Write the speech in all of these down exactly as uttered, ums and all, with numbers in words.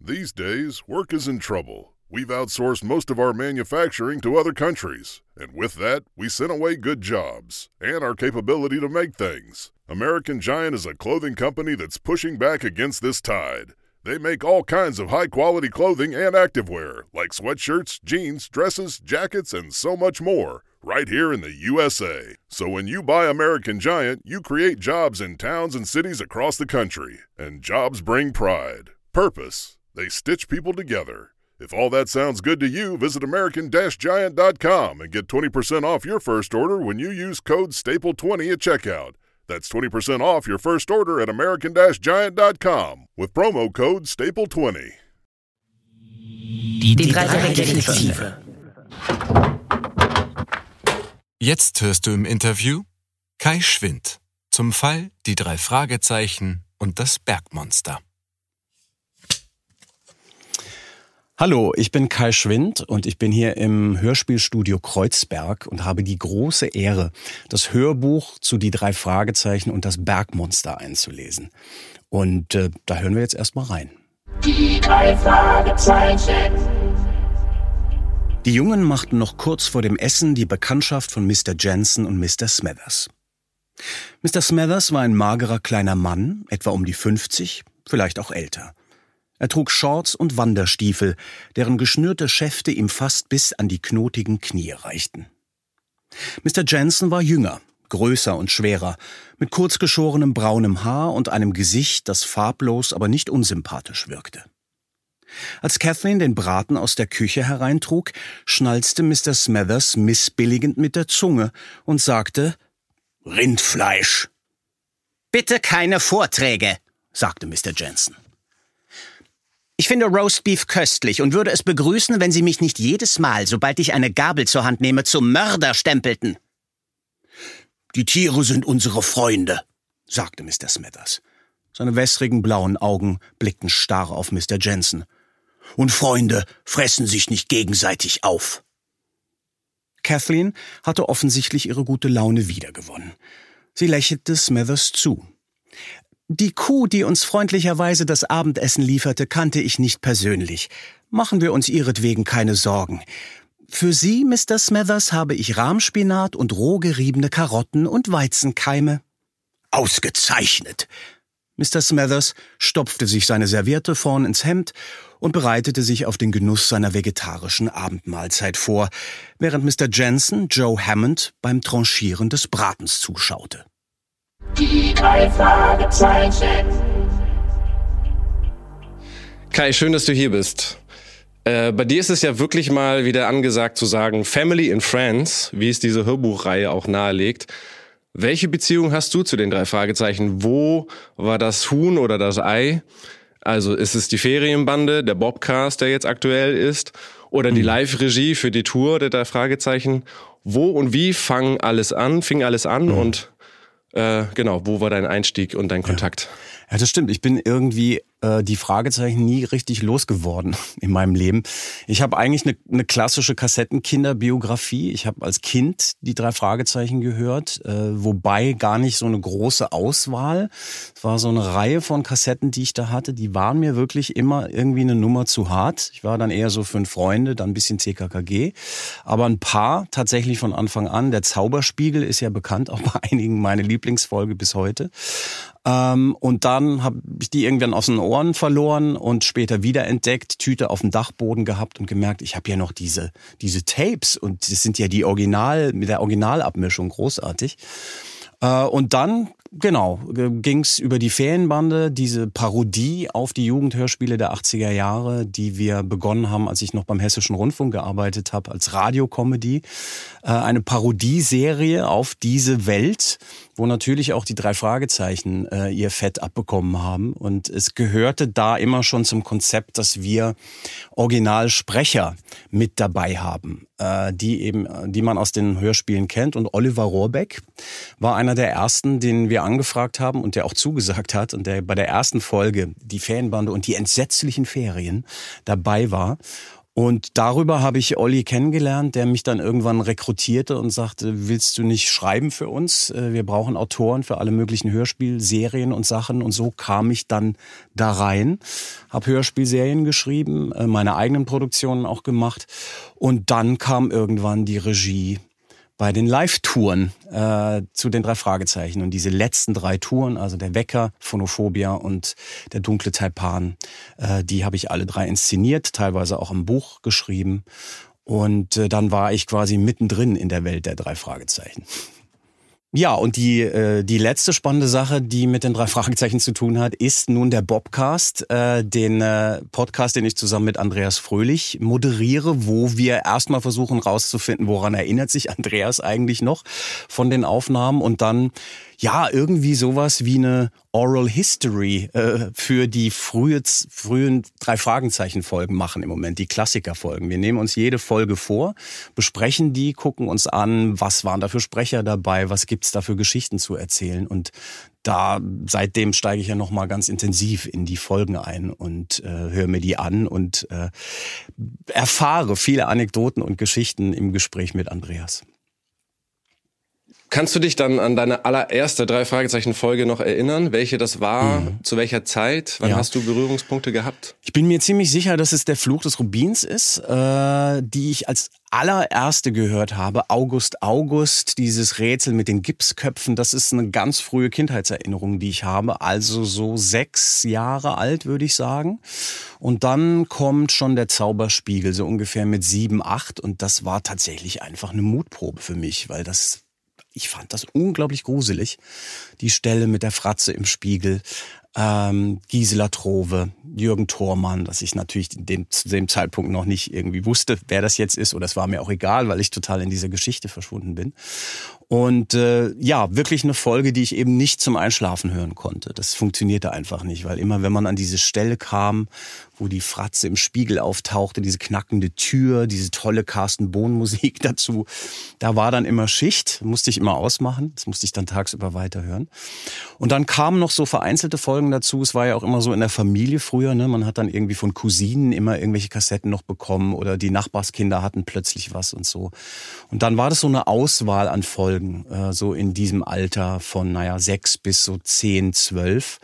These days, work is in trouble. We've outsourced most of our manufacturing to other countries, and with that, we sent away good jobs and our capability to make things. American Giant is a clothing company that's pushing back against this tide. They make all kinds of high-quality clothing and activewear, like sweatshirts, jeans, dresses, jackets, and so much more, right here in the U S A. So when you buy American Giant, you create jobs in towns and cities across the country. And jobs bring pride, purpose. They stitch people together. If all that sounds good to you, visit American Giant dot com and get twenty percent off your first order when you use code staple twenty at checkout. That's twenty percent off your first order at American Giant dot com with promo code staple twenty. Die Detektive. Jetzt hörst du im Interview Kai Schwind zum Fall Die drei Fragezeichen und das Bergmonster. Hallo, ich bin Kai Schwind und ich bin hier im Hörspielstudio Kreuzberg und habe die große Ehre, das Hörbuch zu Die drei Fragezeichen und das Bergmonster einzulesen. Und äh, da hören wir jetzt erstmal rein. Die drei Fragezeichen. Die Jungen machten noch kurz vor dem Essen die Bekanntschaft von Mister Jensen und Mister Smathers. Mister Smathers war ein magerer kleiner Mann, etwa um die fünfzig, vielleicht auch älter. Er trug Shorts und Wanderstiefel, deren geschnürte Schäfte ihm fast bis an die knotigen Knie reichten. Mister Jensen war jünger, größer und schwerer, mit kurzgeschorenem braunem Haar und einem Gesicht, das farblos, aber nicht unsympathisch wirkte. Als Kathleen den Braten aus der Küche hereintrug, schnalzte Mister Smathers missbilligend mit der Zunge und sagte: »Rindfleisch!« »Bitte keine Vorträge«, sagte Mister Jensen. »Ich finde Roastbeef köstlich und würde es begrüßen, wenn Sie mich nicht jedes Mal, sobald ich eine Gabel zur Hand nehme, zum Mörder stempelten.« »Die Tiere sind unsere Freunde«, sagte Mister Smathers. Seine wässrigen blauen Augen blickten starr auf Mister Jensen. »Und Freunde fressen sich nicht gegenseitig auf.« Kathleen hatte offensichtlich ihre gute Laune wiedergewonnen. Sie lächelte Smathers zu. »Die Kuh, die uns freundlicherweise das Abendessen lieferte, kannte ich nicht persönlich. Machen wir uns ihretwegen keine Sorgen. Für Sie, Mister Smathers, habe ich Rahmspinat und roh geriebene Karotten und Weizenkeime.« »Ausgezeichnet!« Mister Smathers stopfte sich seine Serviette vorn ins Hemd und bereitete sich auf den Genuss seiner vegetarischen Abendmahlzeit vor, während Mister Jensen Joe Hammond beim Tranchieren des Bratens zuschaute. Die drei Fragezeichen. Kai, schön, dass du hier bist. Äh, bei dir ist es ja wirklich mal wieder angesagt zu sagen Family and Friends, wie es diese Hörbuchreihe auch nahelegt. Welche Beziehung hast du zu den drei Fragezeichen? Wo war das Huhn oder das Ei? Also ist es die Ferienbande, der Bobcast, der jetzt aktuell ist, oder die Live-Regie für die Tour der drei Fragezeichen? Wo und wie fang alles an, fing alles an mhm. und äh, genau, wo war dein Einstieg und dein Kontakt? Ja. Ja, das stimmt. Ich bin irgendwie äh, die Fragezeichen nie richtig losgeworden in meinem Leben. Ich habe eigentlich eine, eine klassische Kassettenkinderbiografie. Ich habe als Kind die drei Fragezeichen gehört, äh, wobei gar nicht so eine große Auswahl. Es war so eine Reihe von Kassetten, die ich da hatte. Die waren mir wirklich immer irgendwie eine Nummer zu hart. Ich war dann eher so für Freunde, dann ein bisschen C K K G. Aber ein paar tatsächlich von Anfang an. Der Zauberspiegel ist ja bekannt, auch bei einigen meine Lieblingsfolge bis heute. Ähm, und dann habe ich die irgendwann aus den Ohren verloren und später wiederentdeckt, Tüte auf dem Dachboden gehabt und gemerkt, ich habe ja noch diese diese Tapes und das sind ja die Original, mit der Originalabmischung großartig. Äh, und dann, genau, ging's über die Ferienbande, diese Parodie auf die Jugendhörspiele der achtziger Jahre, die wir begonnen haben, als ich noch beim Hessischen Rundfunk gearbeitet habe, als Radiokomödie. Äh, eine Parodieserie auf diese Welt, wo natürlich auch die drei Fragezeichen äh, ihr Fett abbekommen haben. Und es gehörte da immer schon zum Konzept, dass wir Originalsprecher mit dabei haben, äh, die eben, die man aus den Hörspielen kennt. Und Oliver Rohrbeck war einer der ersten, den wir angefragt haben und der auch zugesagt hat und der bei der ersten Folge die Ferienbande und die entsetzlichen Ferien dabei war. Und darüber habe ich Olli kennengelernt, der mich dann irgendwann rekrutierte und sagte, willst du nicht schreiben für uns? Wir brauchen Autoren für alle möglichen Hörspielserien und Sachen. Und so kam ich dann da rein, habe Hörspielserien geschrieben, meine eigenen Produktionen auch gemacht. Und dann kam irgendwann die Regie bei den Live-Touren äh, zu den drei Fragezeichen. Und diese letzten drei Touren, also der Wecker, Phonophobia und der dunkle Taipan, äh, die habe ich alle drei inszeniert, teilweise auch im Buch geschrieben. Und äh, dann war ich quasi mittendrin in der Welt der drei Fragezeichen. Ja, und die äh, die letzte spannende Sache, die mit den drei Fragezeichen zu tun hat, ist nun der Bobcast, äh, den äh, Podcast, den ich zusammen mit Andreas Fröhlich moderiere, wo wir erstmal versuchen rauszufinden, woran erinnert sich Andreas eigentlich noch von den Aufnahmen und dann ja irgendwie sowas wie eine Oral History äh, für die frühe, frühen drei Fragezeichen Folgen machen im Moment, die Klassikerfolgen. Wir nehmen uns jede Folge vor, besprechen die, gucken uns an, was waren da für Sprecher dabei, was gibt's da für Geschichten zu erzählen und da seitdem steige ich ja noch mal ganz intensiv in die Folgen ein und äh, höre mir die an und äh, erfahre viele Anekdoten und Geschichten im Gespräch mit Andreas. Kannst du dich dann an deine allererste Drei-Fragezeichen-Folge noch erinnern? Welche das war? Mhm. Zu welcher Zeit? Wann ja. hast du Berührungspunkte gehabt? Ich bin mir ziemlich sicher, dass es der Fluch des Rubins ist, äh, die ich als allererste gehört habe. August, August, dieses Rätsel mit den Gipsköpfen, das ist eine ganz frühe Kindheitserinnerung, die ich habe. Also so sechs Jahre alt, würde ich sagen. Und dann kommt schon der Zauberspiegel, so ungefähr mit sieben, acht. Und das war tatsächlich einfach eine Mutprobe für mich, weil das... Ich fand das unglaublich gruselig, die Stelle mit der Fratze im Spiegel, ähm, Gisela Trove, Jürgen Thormann, dass ich natürlich in dem, zu dem Zeitpunkt noch nicht irgendwie wusste, wer das jetzt ist, oder es war mir auch egal, weil ich total in dieser Geschichte verschwunden bin. Und äh, ja, wirklich eine Folge, die ich eben nicht zum Einschlafen hören konnte. Das funktionierte einfach nicht, weil immer, wenn man an diese Stelle kam, wo die Fratze im Spiegel auftauchte, diese knackende Tür, diese tolle Carsten Bohn-Musik dazu, da war dann immer Schicht, musste ich immer ausmachen, das musste ich dann tagsüber weiterhören. Und dann kamen noch so vereinzelte Folgen dazu, es war ja auch immer so in der Familie früher, ne? Man hat dann irgendwie von Cousinen immer irgendwelche Kassetten noch bekommen oder die Nachbarskinder hatten plötzlich was und so. Und dann war das so eine Auswahl an Folgen, so in diesem Alter von, naja, sechs bis so zehn, zwölf.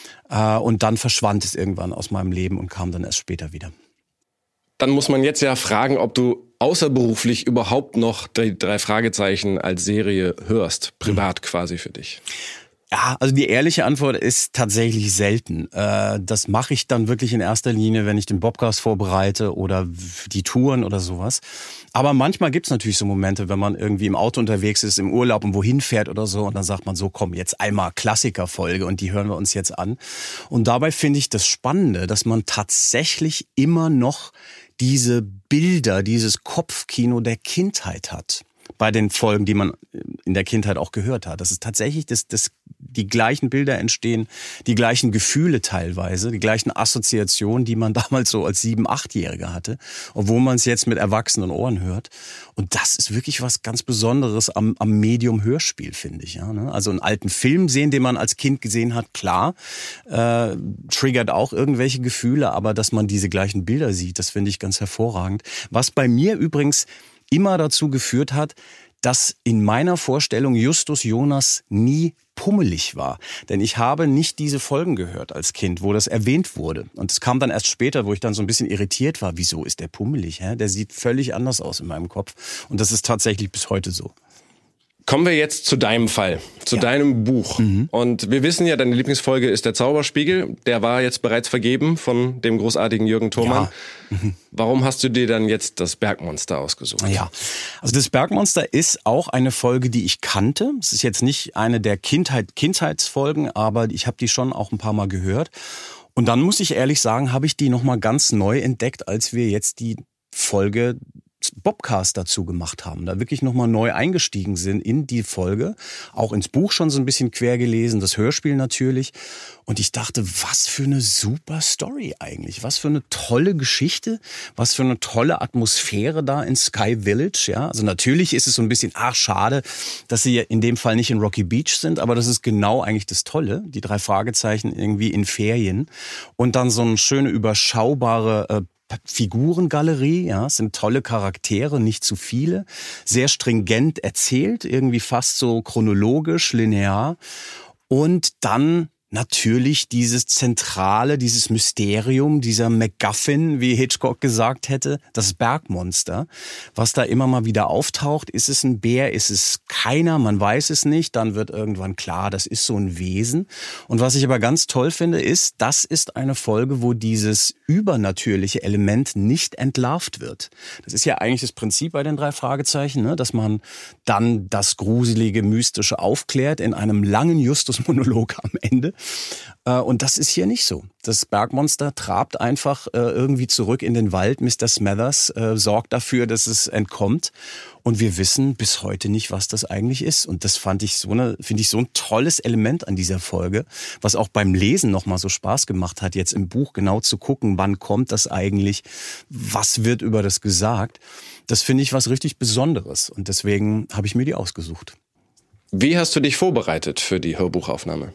Und dann verschwand es irgendwann aus meinem Leben und kam dann erst später wieder. Dann muss man jetzt ja fragen, ob du außerberuflich überhaupt noch die drei Fragezeichen als Serie hörst, privat mhm. quasi für dich. Ja, also die ehrliche Antwort ist tatsächlich selten. Das mache ich dann wirklich in erster Linie, wenn ich den Bobcast vorbereite oder die Touren oder sowas. Aber manchmal gibt's natürlich so Momente, wenn man irgendwie im Auto unterwegs ist, im Urlaub und wohin fährt oder so. Und dann sagt man so, komm, jetzt einmal Klassikerfolge und die hören wir uns jetzt an. Und dabei finde ich das Spannende, dass man tatsächlich immer noch diese Bilder, dieses Kopfkino der Kindheit hat. Bei den Folgen, die man in der Kindheit auch gehört hat. Das ist tatsächlich, dass, dass die gleichen Bilder entstehen, die gleichen Gefühle teilweise, die gleichen Assoziationen, die man damals so als sieben-, achtjähriger hatte, obwohl man es jetzt mit erwachsenen Ohren hört. Und das ist wirklich was ganz Besonderes am, am Medium Hörspiel, finde ich. Ja, ne? Also einen alten Film sehen, den man als Kind gesehen hat, klar, äh, triggert auch irgendwelche Gefühle, aber dass man diese gleichen Bilder sieht, das finde ich ganz hervorragend. Was bei mir übrigens immer dazu geführt hat, dass in meiner Vorstellung Justus Jonas nie pummelig war. Denn ich habe nicht diese Folgen gehört als Kind, wo das erwähnt wurde. Und es kam dann erst später, wo ich dann so ein bisschen irritiert war. Wieso ist der pummelig? Hä? Der sieht völlig anders aus in meinem Kopf. Und das ist tatsächlich bis heute so. Kommen wir jetzt zu deinem Fall, zu ja. deinem Buch. Mhm. Und wir wissen ja, deine Lieblingsfolge ist der Zauberspiegel. Der war jetzt bereits vergeben von dem großartigen Jürgen Thormann. Ja. Mhm. Warum hast du dir dann jetzt das Bergmonster ausgesucht? Ja, also das Bergmonster ist auch eine Folge, die ich kannte. Es ist jetzt nicht eine der Kindheit, Kindheitsfolgen, aber ich habe die schon auch ein paar Mal gehört. Und dann muss ich ehrlich sagen, habe ich die nochmal ganz neu entdeckt, als wir jetzt die Folge Bobcast dazu gemacht haben, da wirklich nochmal neu eingestiegen sind in die Folge, auch ins Buch schon so ein bisschen quer gelesen, das Hörspiel natürlich. Und ich dachte, was für eine super Story eigentlich, was für eine tolle Geschichte, was für eine tolle Atmosphäre da in Sky Village. Ja, also natürlich ist es so ein bisschen, ach schade, dass sie in dem Fall nicht in Rocky Beach sind, aber das ist genau eigentlich das Tolle, die drei Fragezeichen irgendwie in Ferien und dann so eine schöne überschaubare äh, Figurengalerie, ja, es sind tolle Charaktere, nicht zu viele, sehr stringent erzählt, irgendwie fast so chronologisch, linear und dann natürlich dieses Zentrale, dieses Mysterium, dieser MacGuffin, wie Hitchcock gesagt hätte, das Bergmonster, was da immer mal wieder auftaucht. Ist es ein Bär, ist es keiner, man weiß es nicht. Dann wird irgendwann klar, das ist so ein Wesen. Und was ich aber ganz toll finde, ist, das ist eine Folge, wo dieses übernatürliche Element nicht entlarvt wird. Das ist ja eigentlich das Prinzip bei den drei Fragezeichen, ne? Dass man dann das Gruselige, Mystische aufklärt in einem langen Justus-Monolog am Ende. Und das ist hier nicht so. Das Bergmonster trabt einfach äh, irgendwie zurück in den Wald. Mister Smathers äh, sorgt dafür, dass es entkommt. Und wir wissen bis heute nicht, was das eigentlich ist. Und das fand ich so eine, finde ich so ein tolles Element an dieser Folge, was auch beim Lesen nochmal so Spaß gemacht hat, jetzt im Buch genau zu gucken, wann kommt das eigentlich, was wird über das gesagt. Das finde ich was richtig Besonderes. Und deswegen habe ich mir die ausgesucht. Wie hast du dich vorbereitet für die Hörbuchaufnahme?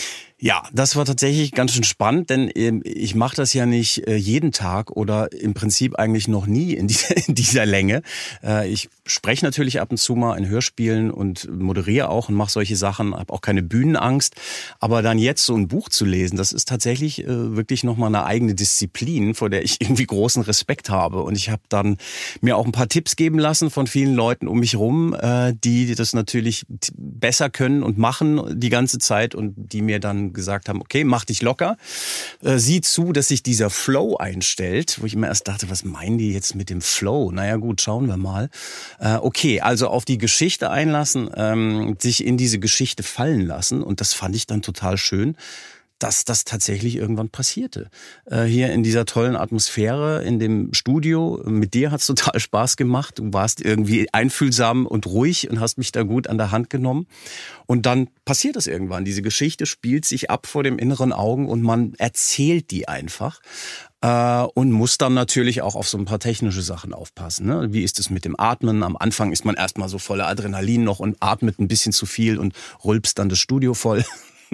Ja, das war tatsächlich ganz schön spannend, denn ich mache das ja nicht jeden Tag oder im Prinzip eigentlich noch nie in dieser, in dieser Länge. Ich spreche natürlich ab und zu mal in Hörspielen und moderiere auch und mache solche Sachen, habe auch keine Bühnenangst. Aber dann jetzt so ein Buch zu lesen, das ist tatsächlich wirklich nochmal eine eigene Disziplin, vor der ich irgendwie großen Respekt habe. Und ich habe dann mir auch ein paar Tipps geben lassen von vielen Leuten um mich rum, die das natürlich besser können und machen die ganze Zeit und die mir dann gesagt haben, okay, mach dich locker, äh, sieh zu, dass sich dieser Flow einstellt, wo ich immer erst dachte, was meinen die jetzt mit dem Flow? Naja gut, schauen wir mal. Äh, okay, also auf die Geschichte einlassen, ähm, sich in diese Geschichte fallen lassen und das fand ich dann total schön, dass das tatsächlich irgendwann passierte. Äh, hier in dieser tollen Atmosphäre, in dem Studio, mit dir hat's total Spaß gemacht. Du warst irgendwie einfühlsam und ruhig und hast mich da gut an der Hand genommen. Und dann passiert es irgendwann. Diese Geschichte spielt sich ab vor dem inneren Augen und man erzählt die einfach. Äh, und muss dann natürlich auch auf so ein paar technische Sachen aufpassen. Ne? Wie ist es mit dem Atmen? Am Anfang ist man erstmal so voller Adrenalin noch und atmet ein bisschen zu viel und rülpst dann das Studio voll.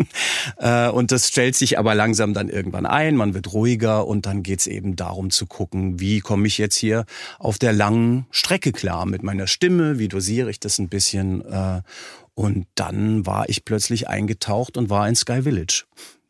Und das stellt sich aber langsam dann irgendwann ein, man wird ruhiger und dann geht's eben darum zu gucken, wie komme ich jetzt hier auf der langen Strecke klar mit meiner Stimme, wie dosiere ich das ein bisschen und dann war ich plötzlich eingetaucht und war in Sky Village.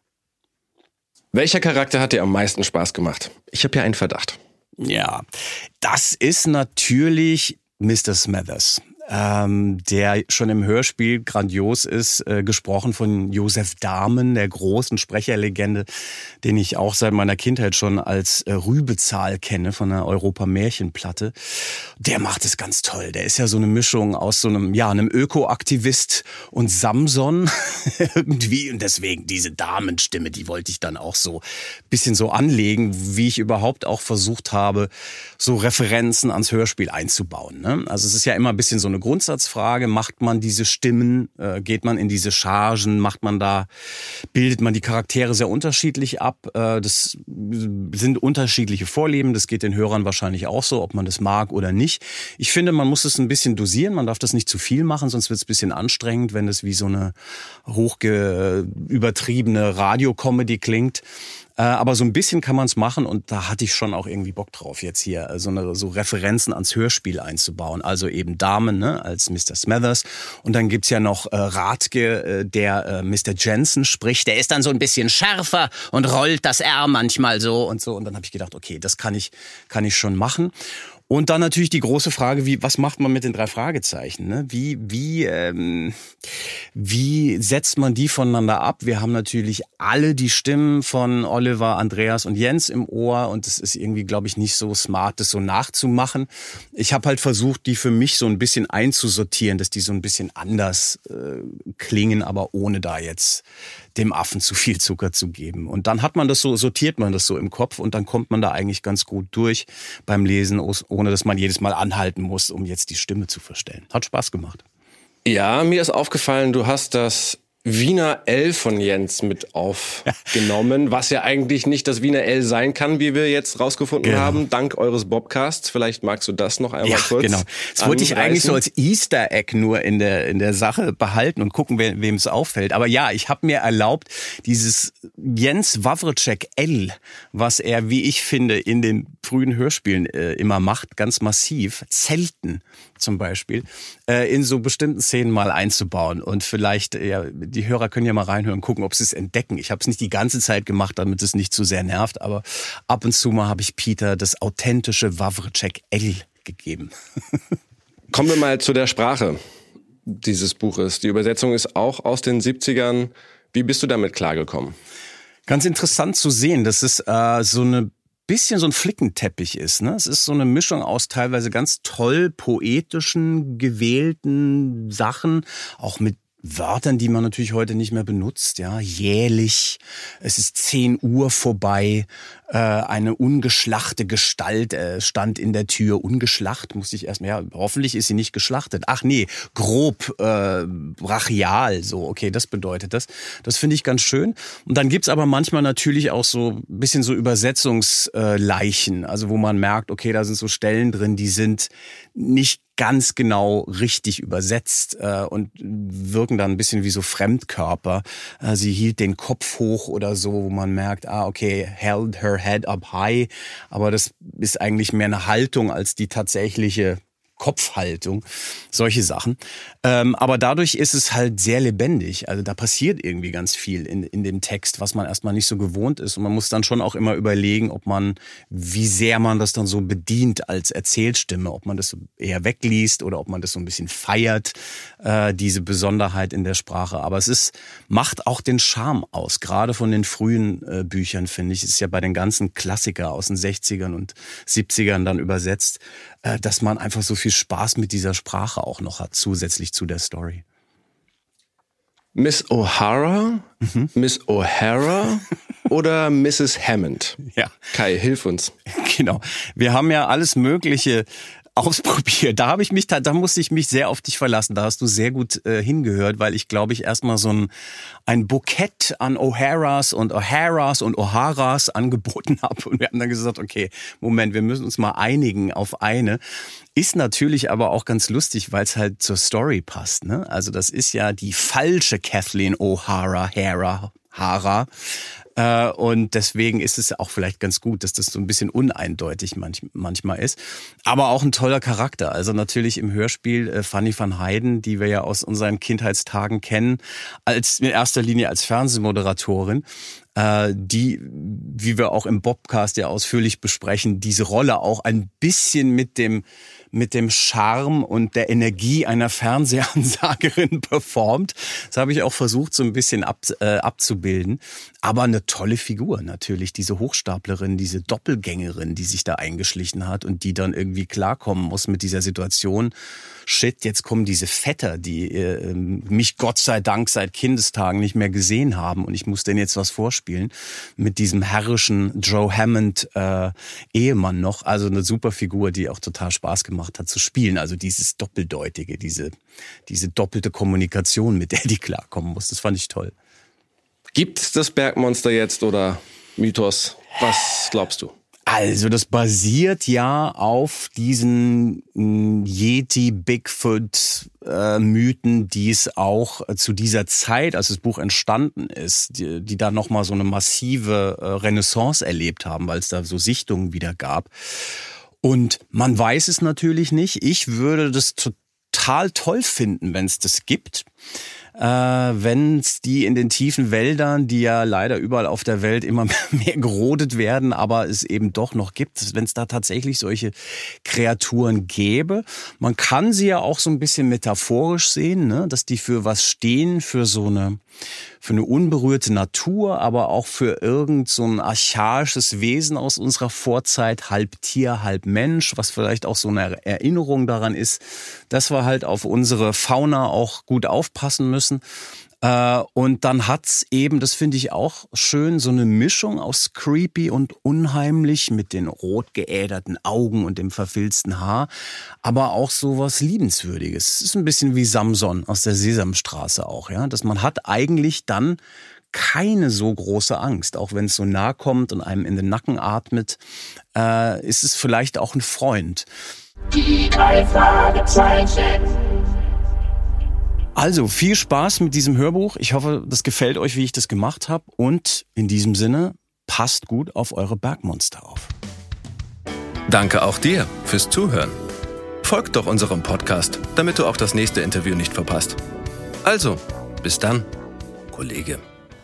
Welcher Charakter hat dir am meisten Spaß gemacht? Ich habe ja einen Verdacht. Ja, das ist natürlich Mister Smathers. Ähm, der schon im Hörspiel grandios ist, äh, gesprochen von Josef Dahmen, der großen Sprecherlegende, den ich auch seit meiner Kindheit schon als äh, Rübezahl kenne von der Europa-Märchenplatte. Der macht es ganz toll. Der ist ja so eine Mischung aus so einem, ja, einem Öko-Aktivist und Samson irgendwie. Und deswegen diese Damenstimme, die wollte ich dann auch so bisschen so anlegen, wie ich überhaupt auch versucht habe, so Referenzen ans Hörspiel einzubauen. Ne? Also es ist ja immer ein bisschen so eine Grundsatzfrage, macht man diese Stimmen, äh, geht man in diese Chargen, macht man da, bildet man die Charaktere sehr unterschiedlich ab. Äh, das sind unterschiedliche Vorlieben, das geht den Hörern wahrscheinlich auch so, ob man das mag oder nicht. Ich finde, man muss es ein bisschen dosieren, man darf das nicht zu viel machen, sonst wird es ein bisschen anstrengend, wenn es wie so eine hochge übertriebene Radio-Comedy klingt. Aber so ein bisschen kann man es machen und da hatte ich schon auch irgendwie Bock drauf, jetzt hier so, eine, so Referenzen ans Hörspiel einzubauen. Also eben Damen, ne, als Mister Smathers. Und dann gibt's ja noch äh, Radke, äh, der äh, Mister Jensen spricht. Der ist dann so ein bisschen schärfer und rollt das R manchmal so und so. Und dann habe ich gedacht, okay, das kann ich, kann ich schon machen. Und dann natürlich die große Frage, wie, was macht man mit den drei Fragezeichen? Ne? Wie, wie, ähm, wie setzt man die voneinander ab? Wir haben natürlich alle die Stimmen von Oliver, Andreas und Jens im Ohr und es ist irgendwie, glaube ich, nicht so smart, das so nachzumachen. Ich habe halt versucht, die für mich so ein bisschen einzusortieren, dass die so ein bisschen anders äh, klingen, aber ohne da jetzt dem Affen zu viel Zucker zu geben. Und dann hat man das so, sortiert man das so im Kopf und dann kommt man da eigentlich ganz gut durch beim Lesen, ohne dass man jedes Mal anhalten muss, um jetzt die Stimme zu verstellen. Hat Spaß gemacht. Ja, mir ist aufgefallen, du hast das Wiener L von Jens mit aufgenommen, was ja eigentlich nicht das Wiener L sein kann, wie wir jetzt rausgefunden genau. haben, dank eures Bobcasts. Vielleicht magst du das noch einmal ja, kurz genau. Das wollte ich eigentlich so als Easter Egg nur in der in der Sache behalten und gucken, we, wem es auffällt. Aber ja, ich habe mir erlaubt, dieses Jens Wawrczeck L, was er, wie ich finde, in den frühen Hörspielen äh, immer macht, ganz massiv, Zelten zum Beispiel, äh, in so bestimmten Szenen mal einzubauen. Und vielleicht, ja, die Hörer können ja mal reinhören und gucken, ob sie es entdecken. Ich habe es nicht die ganze Zeit gemacht, damit es nicht zu sehr nervt, aber ab und zu mal habe ich Peter das authentische Wawrczeck L gegeben. Kommen wir mal zu der Sprache dieses Buches. Die Übersetzung ist auch aus den siebzigern. Wie bist du damit klargekommen? Ganz interessant zu sehen, dass es äh, so eine bisschen so ein Flickenteppich ist, ne? Es ist so eine Mischung aus teilweise ganz toll poetischen, gewählten Sachen, auch mit Wörtern, die man natürlich heute nicht mehr benutzt, ja, jährlich, es ist zehn Uhr vorbei, äh, eine ungeschlachte Gestalt äh, stand in der Tür, ungeschlacht, musste ich erstmal, ja, hoffentlich ist sie nicht geschlachtet. Ach nee, grob, äh, brachial, so, okay, das bedeutet das. Das finde ich ganz schön. Und dann gibt's aber manchmal natürlich auch so ein bisschen so Übersetzungsleichen, also wo man merkt, okay, da sind so Stellen drin, die sind nicht ganz genau richtig übersetzt äh, und wirken dann ein bisschen wie so Fremdkörper. Äh, sie hielt den Kopf hoch oder so, wo man merkt, ah, okay, held her head up high. Aber das ist eigentlich mehr eine Haltung als die tatsächliche Kopfhaltung, solche Sachen. Ähm, aber dadurch ist es halt sehr lebendig. Also da passiert irgendwie ganz viel in, in dem Text, was man erstmal nicht so gewohnt ist. Und man muss dann schon auch immer überlegen, ob man, wie sehr man das dann so bedient als Erzählstimme, ob man das eher wegliest oder ob man das so ein bisschen feiert, äh, diese Besonderheit in der Sprache. Aber es ist, macht auch den Charme aus. Gerade von den frühen äh, Büchern, finde ich, ist ja bei den ganzen Klassiker aus den sechzigern und siebzigern dann übersetzt, äh, dass man einfach so viel Spaß mit dieser Sprache auch noch hat, zusätzlich zu der Story. Miss O'Hara, mhm. Miss O'Hara oder Misses Hammond? Ja. Kai, hilf uns. Genau. Wir haben ja alles Mögliche ausprobiert. Da habe ich mich, da, da musste ich mich sehr auf dich verlassen. Da hast du sehr gut äh, hingehört, weil ich glaube ich erstmal so ein ein Bukett an O'Haras und O'Haras und O'Haras angeboten habe und wir haben dann gesagt, okay, Moment, wir müssen uns mal einigen auf eine. Ist natürlich aber auch ganz lustig, weil es halt zur Story passt, ne? Also das ist ja die falsche Kathleen O'Hara, Hara, Hara. Und deswegen ist es auch vielleicht ganz gut, dass das so ein bisschen uneindeutig manch, manchmal ist. Aber auch ein toller Charakter. Also natürlich im Hörspiel äh, Fanny van Heiden, die wir ja aus unseren Kindheitstagen kennen, als in erster Linie als Fernsehmoderatorin, äh, die, wie wir auch im Bobcast ja ausführlich besprechen, diese Rolle auch ein bisschen mit dem mit dem Charme und der Energie einer Fernsehansagerin performt. Das habe ich auch versucht, so ein bisschen ab, äh, abzubilden. Aber eine tolle Figur natürlich, diese Hochstaplerin, diese Doppelgängerin, die sich da eingeschlichen hat und die dann irgendwie klarkommen muss mit dieser Situation. Shit, jetzt kommen diese Vetter, die äh, mich Gott sei Dank seit Kindestagen nicht mehr gesehen haben und ich muss denen jetzt was vorspielen mit diesem herrischen Joe Hammond äh, Ehemann noch. Also eine super Figur, die auch total Spaß gemacht hat zu spielen. Also dieses Doppeldeutige, diese, diese doppelte Kommunikation, mit der die klarkommen muss. Das fand ich toll. Gibt es das Bergmonster jetzt oder Mythos? Was glaubst du? Also das basiert ja auf diesen Yeti, Bigfoot äh, Mythen, die es auch zu dieser Zeit, als das Buch entstanden ist, die, die da nochmal so eine massive äh, Renaissance erlebt haben, weil es da so Sichtungen wieder gab. Und man weiß es natürlich nicht. Ich würde das total toll finden, wenn es das gibt. Äh, wenn es die in den tiefen Wäldern, die ja leider überall auf der Welt immer mehr gerodet werden, aber es eben doch noch gibt, wenn es da tatsächlich solche Kreaturen gäbe. Man kann sie ja auch so ein bisschen metaphorisch sehen, ne? Dass die für was stehen, für so eine für eine unberührte Natur, aber auch für irgend so ein archaisches Wesen aus unserer Vorzeit, halb Tier, halb Mensch, was vielleicht auch so eine Erinnerung daran ist, dass wir halt auf unsere Fauna auch gut aufpassen müssen. Äh, und dann hat's eben, das finde ich auch schön, so eine Mischung aus creepy und unheimlich mit den rot geäderten Augen und dem verfilzten Haar, aber auch so was Liebenswürdiges. Es ist ein bisschen wie Samson aus der Sesamstraße auch, ja, dass man hat eigentlich dann keine so große Angst, auch wenn es so nah kommt und einem in den Nacken atmet, äh, ist es vielleicht auch ein Freund. Die drei Fragezeichen. Also viel Spaß mit diesem Hörbuch. Ich hoffe, das gefällt euch, wie ich das gemacht habe. Und in diesem Sinne, passt gut auf eure Bergmonster auf. Danke auch dir fürs Zuhören. Folgt doch unserem Podcast, damit du auch das nächste Interview nicht verpasst. Also, bis dann, Kollege.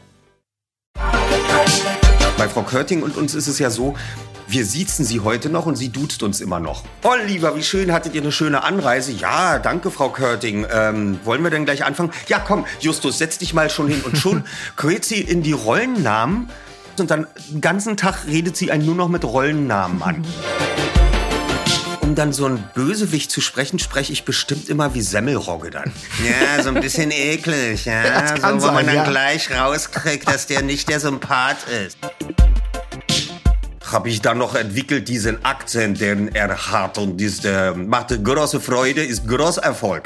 Bei Frau Körting und uns ist es ja so, wir siezen sie heute noch und sie duzt uns immer noch. Oliver, wie schön, hattet ihr eine schöne Anreise? Ja, danke, Frau Körting. Ähm, wollen wir denn gleich anfangen? Ja, komm, Justus, setz dich mal schon hin. Und schon quält sie in die Rollennamen und dann den ganzen Tag redet sie einen nur noch mit Rollennamen an. Um dann so ein Bösewicht zu sprechen, spreche ich bestimmt immer wie Semmelrogge dann. Ja, so ein bisschen eklig, ja. So, wo sein, man dann ja. gleich rauskriegt, dass der nicht der Sympath ist. Habe ich dann noch entwickelt, diesen Akzent, den er hat. Und das äh, macht große Freude, ist großer Erfolg.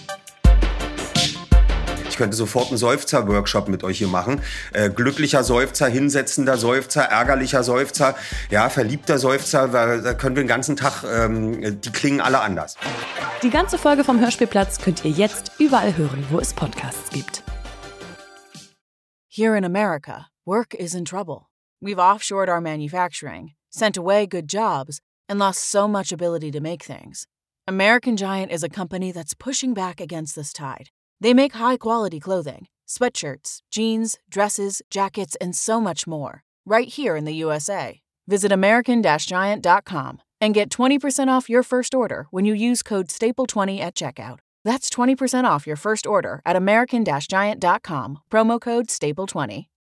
Ich könnte sofort einen Seufzer-Workshop mit euch hier machen. Äh, glücklicher Seufzer, hinsetzender Seufzer, ärgerlicher Seufzer, ja, verliebter Seufzer. Da können wir den ganzen Tag, ähm, die klingen alle anders. Die ganze Folge vom Hörspielplatz könnt ihr jetzt überall hören, wo es Podcasts gibt. Here in America, work is in trouble. We've offshored our manufacturing, sent away good jobs, and lost so much ability to make things. American Giant is a company that's pushing back against this tide. They make high-quality clothing, sweatshirts, jeans, dresses, jackets, and so much more, right here in the U S A. Visit American Giant dot com and get twenty percent off your first order when you use code staple twenty at checkout. That's twenty percent off your first order at American Giant dot com, promo code staple twenty.